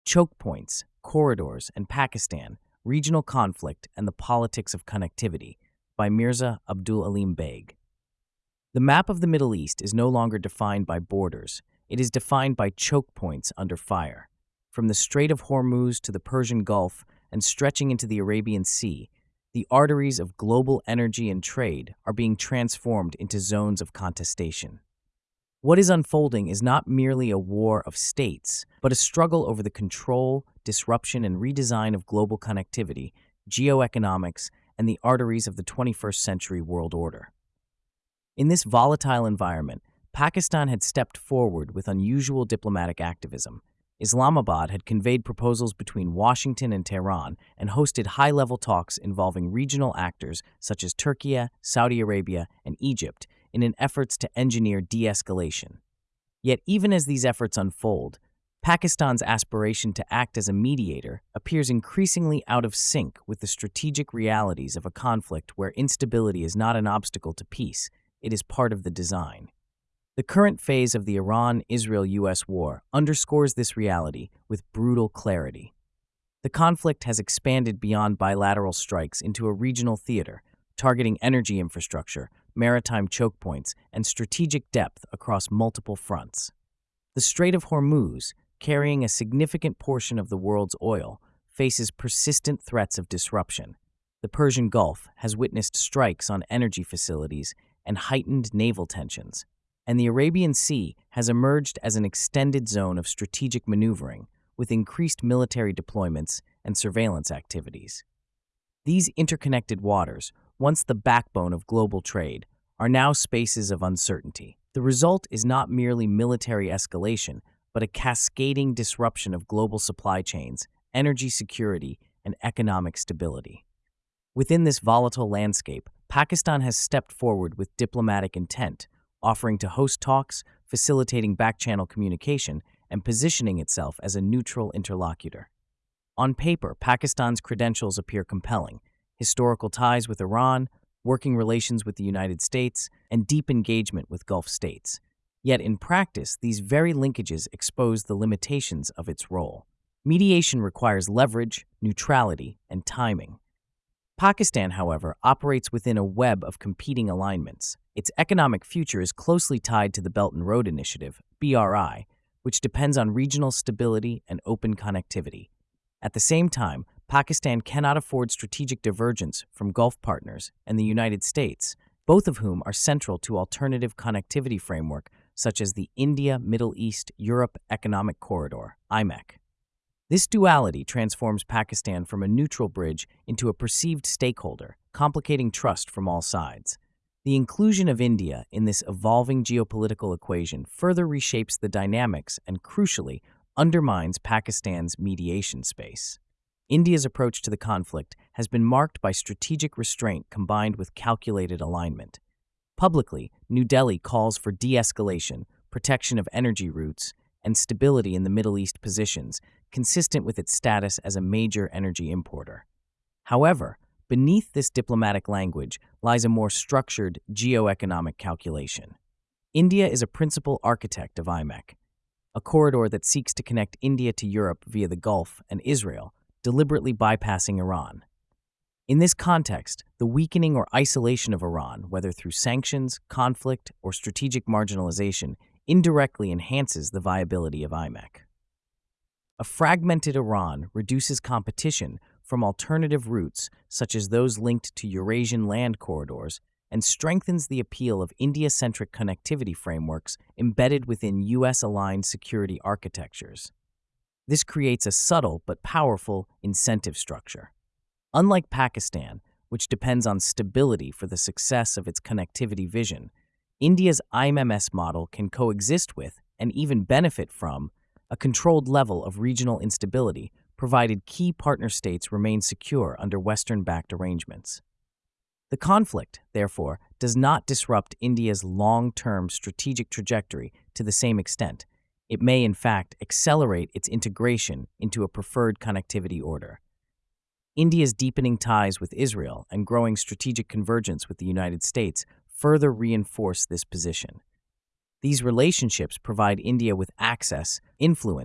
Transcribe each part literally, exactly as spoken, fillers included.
Choke Points, Corridors, and Pakistan, Regional Conflict and the Politics of Connectivity by Mirza Abdul Alim Beg. The map of the Middle East is no longer defined by borders. It is defined by choke points under fire. From the Strait of Hormuz to the Persian Gulf and stretching into the Arabian Sea, the arteries of global energy and trade are being transformed into zones of contestation. What is unfolding is not merely a war of states, but a struggle over the control, disruption, and redesign of global connectivity, geoeconomics, and the arteries of the twenty-first century world order. In this volatile environment, Pakistan had stepped forward with unusual diplomatic activism. Islamabad had conveyed proposals between Washington and Tehran and hosted high-level talks involving regional actors such as Turkey, Saudi Arabia, and Egypt in an efforts to engineer de-escalation. Yet even as these efforts unfold, Pakistan's aspiration to act as a mediator appears increasingly out of sync with the strategic realities of a conflict where instability is not an obstacle to peace, it is part of the design. The current phase of the Iran-Israel U S war underscores this reality with brutal clarity. The conflict has expanded beyond bilateral strikes into a regional theater, targeting energy infrastructure, maritime choke points, and strategic depth across multiple fronts. The Strait of Hormuz, carrying a significant portion of the world's oil, faces persistent threats of disruption. The Persian Gulf has witnessed strikes on energy facilities and heightened naval tensions, and the Arabian Sea has emerged as an extended zone of strategic maneuvering with increased military deployments and surveillance activities. These interconnected waters, once the backbone of global trade, are now spaces of uncertainty. The result is not merely military escalation, but a cascading disruption of global supply chains, energy security, and economic stability. Within this volatile landscape, Pakistan has stepped forward with diplomatic intent, offering to host talks, facilitating back-channel communication, and positioning itself as a neutral interlocutor. On paper, Pakistan's credentials appear compelling: historical ties with Iran, working relations with the United States, and deep engagement with Gulf states. Yet in practice, these very linkages expose the limitations of its role. Mediation requires leverage, neutrality, and timing. Pakistan, however, operates within a web of competing alignments. Its economic future is closely tied to the Belt and Road Initiative, B R I, which depends on regional stability and open connectivity. At the same time, Pakistan cannot afford strategic divergence from Gulf partners and the United States, both of whom are central to alternative connectivity framework such as the India, Middle East, Europe Economic Corridor, I M E C. This duality transforms Pakistan from a neutral bridge into a perceived stakeholder, complicating trust from all sides. The inclusion of India in this evolving geopolitical equation further reshapes the dynamics and, crucially, undermines Pakistan's mediation space. India's approach to the conflict has been marked by strategic restraint combined with calculated alignment. Publicly, New Delhi calls for de-escalation, protection of energy routes, and stability in the Middle East positions, consistent with its status as a major energy importer. However, beneath this diplomatic language lies a more structured geoeconomic calculation. India is a principal architect of I M E C, a corridor that seeks to connect India to Europe via the Gulf and Israel, deliberately bypassing Iran. In this context, the weakening or isolation of Iran, whether through sanctions, conflict, or strategic marginalization, indirectly enhances the viability of I M E C. A fragmented Iran reduces competition from alternative routes, such as those linked to Eurasian land corridors, and strengthens the appeal of India-centric connectivity frameworks embedded within U S-aligned security architectures. This creates a subtle but powerful incentive structure. Unlike Pakistan, which depends on stability for the success of its connectivity vision, India's I M S model can coexist with, and even benefit from, a controlled level of regional instability, provided key partner states remain secure under Western-backed arrangements. The conflict, therefore, does not disrupt India's long-term strategic trajectory to the same extent. It may, in fact, accelerate its integration into a preferred connectivity order. India's deepening ties with Israel and growing strategic convergence with the United States further reinforce this position. These relationships provide India with access, influence,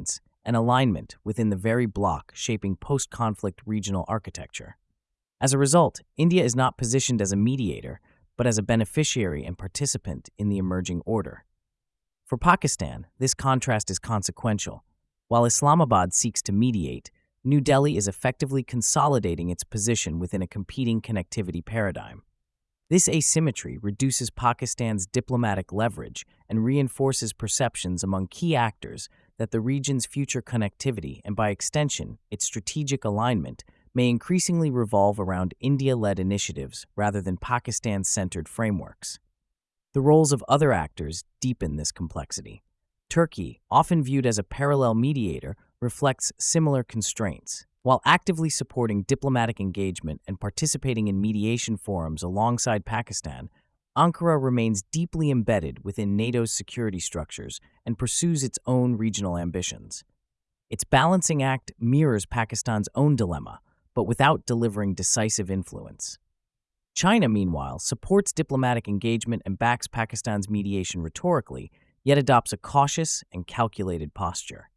and alignment within the very bloc shaping post-conflict regional architecture. As a result, India is not positioned as a mediator, but as a beneficiary and participant in the emerging order. For Pakistan, this contrast is consequential. While Islamabad seeks to mediate, New Delhi is effectively consolidating its position within a competing connectivity paradigm. This asymmetry reduces Pakistan's diplomatic leverage and reinforces perceptions among key actors that the region's future connectivity and, by extension, its strategic alignment may increasingly revolve around India-led initiatives rather than Pakistan-centered frameworks. The roles of other actors deepen this complexity. Turkey, often viewed as a parallel mediator, reflects similar constraints. While actively supporting diplomatic engagement and participating in mediation forums alongside Pakistan, Ankara remains deeply embedded within NATO's security structures and pursues its own regional ambitions. Its balancing act mirrors Pakistan's own dilemma, but without delivering decisive influence. China, meanwhile, supports diplomatic engagement and backs Pakistan's mediation rhetorically, yet adopts a cautious and calculated posture.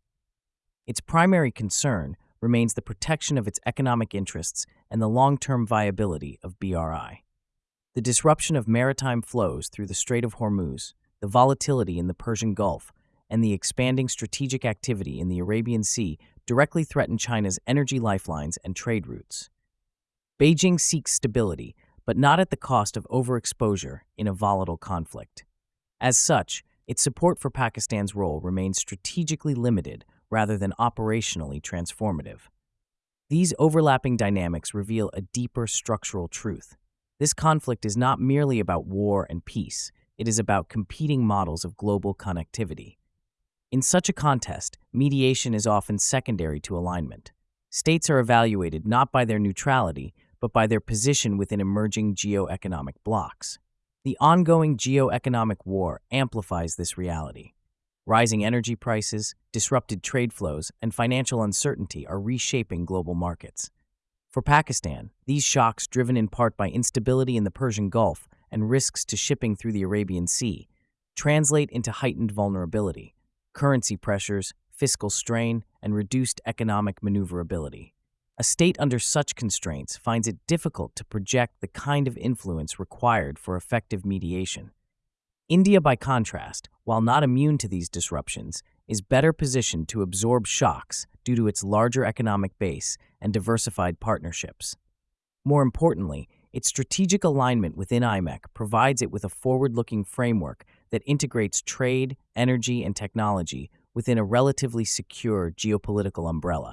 Its primary concern remains the protection of its economic interests and the long-term viability of B R I. The disruption of maritime flows through the Strait of Hormuz, the volatility in the Persian Gulf, and the expanding strategic activity in the Arabian Sea directly threaten China's energy lifelines and trade routes. Beijing seeks stability, but not at the cost of overexposure in a volatile conflict. As such, its support for Pakistan's role remains strategically limited rather than operationally transformative. These overlapping dynamics reveal a deeper structural truth. This conflict is not merely about war and peace, it is about competing models of global connectivity. In such a contest, mediation is often secondary to alignment. States are evaluated not by their neutrality, but by their position within emerging geo-economic blocs. The ongoing geo-economic war amplifies this reality. Rising energy prices, disrupted trade flows, and financial uncertainty are reshaping global markets. For Pakistan, these shocks, driven in part by instability in the Persian Gulf and risks to shipping through the Arabian Sea, translate into heightened vulnerability, currency pressures, fiscal strain, and reduced economic maneuverability. A state under such constraints finds it difficult to project the kind of influence required for effective mediation. India, by contrast, while not immune to these disruptions, is better positioned to absorb shocks due to its larger economic base and diversified partnerships. More importantly, its strategic alignment within I M E C provides it with a forward-looking framework that integrates trade, energy, and technology within a relatively secure geopolitical umbrella.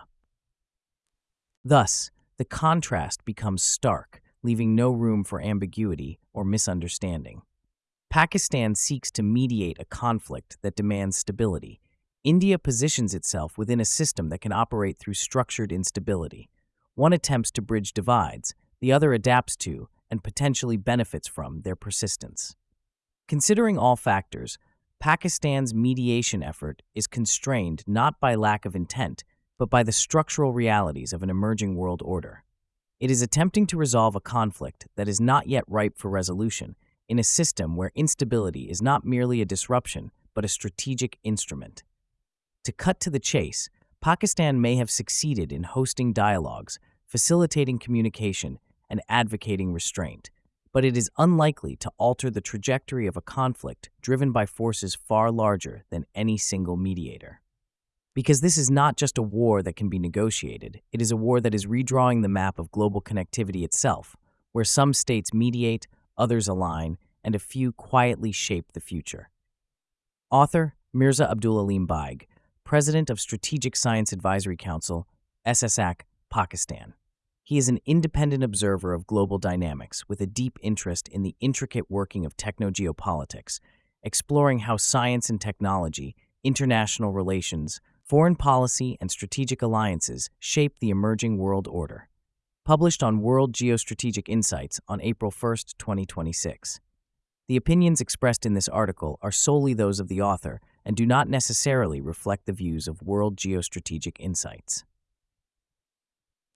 Thus, the contrast becomes stark, leaving no room for ambiguity or misunderstanding. Pakistan seeks to mediate a conflict that demands stability. India positions itself within a system that can operate through structured instability. One attempts to bridge divides, the other adapts to and potentially benefits from their persistence. Considering all factors, Pakistan's mediation effort is constrained not by lack of intent, but by the structural realities of an emerging world order. It is attempting to resolve a conflict that is not yet ripe for resolution in a system where instability is not merely a disruption, but a strategic instrument. To cut to the chase, Pakistan may have succeeded in hosting dialogues, facilitating communication, and advocating restraint, but it is unlikely to alter the trajectory of a conflict driven by forces far larger than any single mediator. Because this is not just a war that can be negotiated, it is a war that is redrawing the map of global connectivity itself, where some states mediate, others align, and a few quietly shape the future. Author Mirza Abdul Aleem Baig, President of Strategic Science Advisory Council, S S A C, Pakistan. He is an independent observer of global dynamics with a deep interest in the intricate working of techno-geopolitics, exploring how science and technology, international relations, foreign policy, and strategic alliances shape the emerging world order. Published on World Geostrategic Insights on April first, twenty twenty-six. The opinions expressed in this article are solely those of the author and do not necessarily reflect the views of World Geostrategic Insights.